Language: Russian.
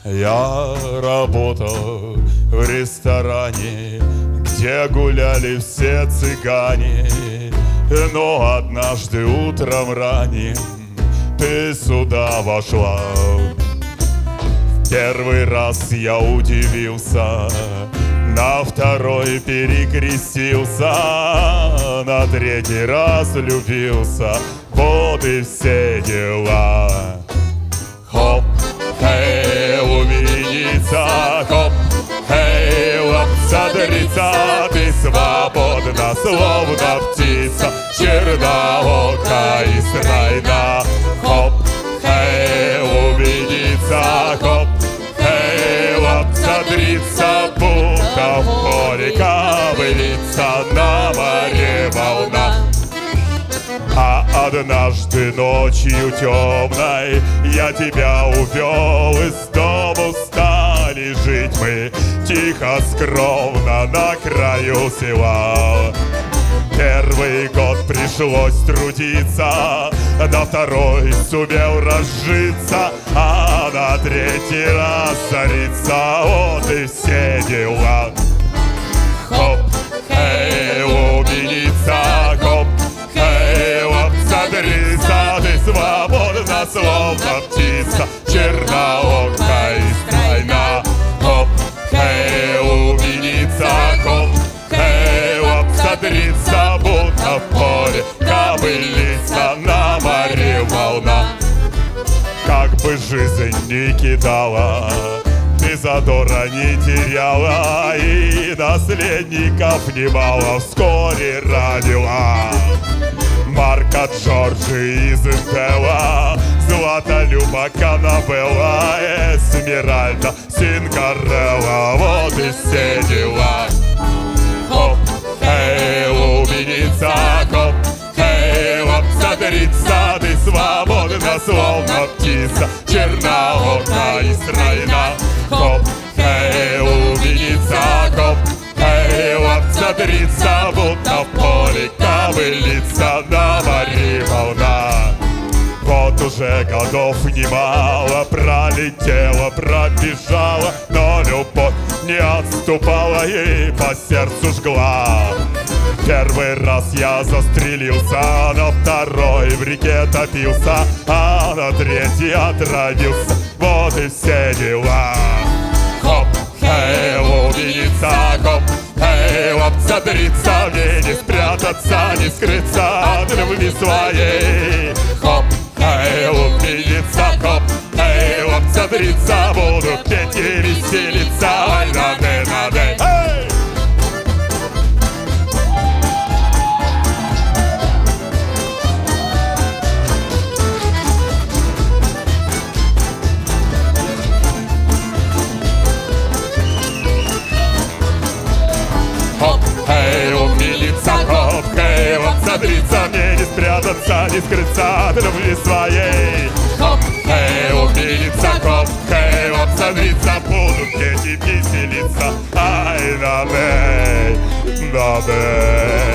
Я работал в ресторане, где гуляли все цыгане. Но однажды утром ранним ты сюда вошла. В первый раз я удивился, на второй перекрестился, на третий раз влюбился. Вот и все дела. Хоп, хей, увидится, хоп, хей, лапсадрица, ты свободна, словно птица, черноока и стройна. Хоп, хей, увидится, хоп, хей, лапсадрица, будто в море кобылица, на море волна. А однажды ночью темной я тебя увел из дому, стали жить мы тихо, скромно на краю села. Первый год пришлось трудиться, на второй сумел разжиться, а на третий раз царица, вот и все дела. Хоп, хей, лубеница, хоп, хей, лапсадрица, ты свободна, словно птица, черноока и стройна. Хоп, хей, лубеница, хоп, хей, лапсадрица, будто в поле кобылица, на море волна. Как бы жизнь ни кидала, ты задора не теряла, и наследников немало вскоре родила. Марка Джорджи из Интелла, Златолюба Канабелла, Эсмеральда, Синкарелла, вот и все дела. Хоп, хей, лубеница, хоп, хей, лапсадрица, ты свободна, словно птица, черноока и стройна. Хоп, хей, лубеница, хоп, хей, лапсадрица, будто в поле кобылица, на море волна. Вот уже годов немало пролетела, пробежала, но любовь не отступала и по сердцу жгла. Первый раз я застрелился, на второй в реке топился, а на третий отравился, вот и все дела. Хоп, хей, лубеница, хоп, хей, лапсадрица, мне не спрятаться, не скрыться от любви своей. Хоп, хей, лубеница, хоп, хей, лапсадрица, буду петь и веселиться, ай, наде, наде. Хоп, хей, умилица, хоп, хей, лапсадрица, мне не спрятаться, не скрыться от любви своей. Хоп, хей, умилица, хоп, хей, лапсадрица, буду петь и веселиться, ай, на дэй, на дэй.